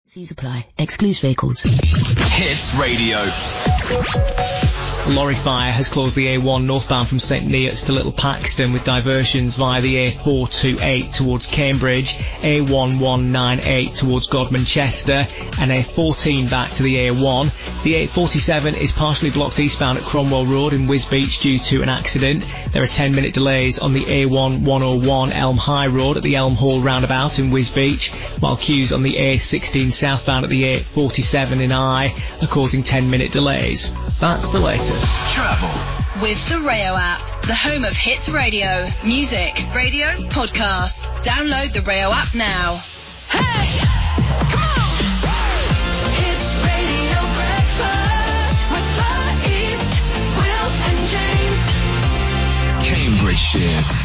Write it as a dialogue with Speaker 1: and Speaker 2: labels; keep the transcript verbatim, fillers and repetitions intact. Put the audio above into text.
Speaker 1: See supply. Exclude vehicles.
Speaker 2: Hits Radio.
Speaker 3: A lorry fire has closed the A one northbound from St Neots to Little Paxton with diversions via the A four twenty-eight towards Cambridge, A one one nine eight towards Godman Chester and A fourteen back to the A one. The A forty-seven is partially blocked eastbound at Cromwell Road in Wisbech due to an accident. There are ten minute delays on the A one one oh one Elm High Road at the Elm Hall roundabout in Wisbech, while queues on the A sixteen southbound at the A forty-seven in Eye are causing ten minute delays. That's the latest.
Speaker 2: Travel
Speaker 4: with the Rayo app, the home of hits radio, music, radio, podcasts. Download the Rayo app now.
Speaker 5: Hey, come on! Hits Radio Breakfast with Far East, Will and James.
Speaker 2: Cambridgeshire's